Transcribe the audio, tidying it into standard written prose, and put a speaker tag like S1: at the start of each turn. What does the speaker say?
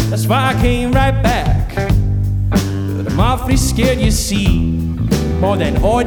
S1: That's why I came right back. But I'm awfully scared, you see, more than ordinary.